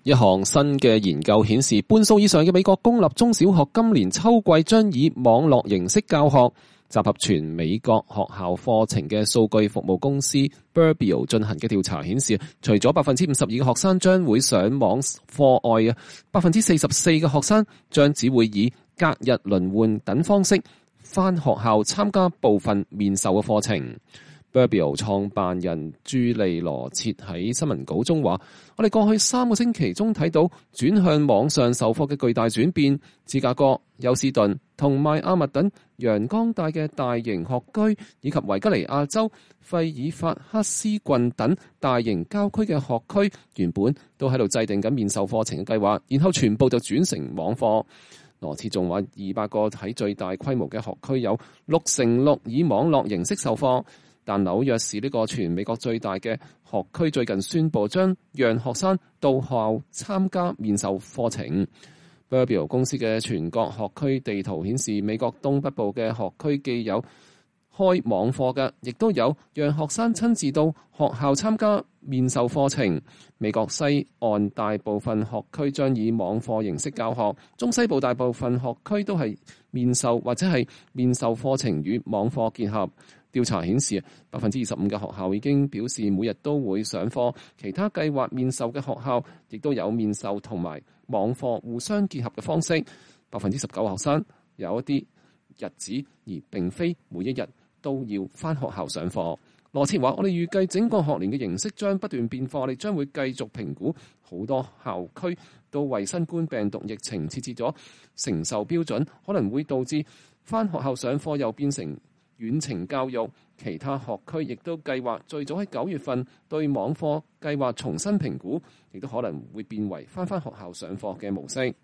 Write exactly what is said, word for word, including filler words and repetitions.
一項新嘅研究顯示，半數以上嘅美國公立中小學今年秋季將以網絡形式教學。集合全美國學校課程嘅數據服務公司 Burbio 進行嘅調查顯示，除咗百分之五十二嘅學生將會上網課外啊，百分之四十四嘅學生將只會以隔日輪換等方式返學校參加部分面授嘅課程。Burbio 創辦人朱利羅切喺新聞稿中話：我哋過去三個星期中睇到轉向網上授課嘅巨大轉變。芝加哥、休斯頓同邁阿密等陽光大嘅大型學區，以及維吉尼亞州費爾法克斯郡等大型郊區嘅學區，原本都喺度制定緊面授課程嘅計劃，然後全部就轉成網課。羅切仲話：二百個喺最大規模嘅學區有六成六以網絡形式授課。但紐約市呢個全美國最大嘅學區最近宣布將讓學生到校參加面授課程。Burbio 公司嘅全國學區地圖顯示，美國東北部嘅學區既有開網課嘅，亦都有讓學生親自到學校參加面授課程。美國西岸大部分學區將以網課形式教學，中西部大部分學區都係面授或者係面授課程與網課結合。調查顯示，百分之二十五嘅學校已經表示每日都會上課，其他計劃面授嘅學校亦都有面授同埋網課互相結合嘅方式。百分之十九嘅學生有一啲日子，而並非每一日都要返學校上課。羅切話：我哋預計整個學年嘅形式將不斷變化，我哋將會繼續評估。好多校區都為新冠病毒疫情設置咗承受標準，可能會導致返學校上課又變成遠程教育。其他學區亦都計劃最早喺九月份對網課計劃重新評估，亦都可能會變為返返學校上課嘅模式。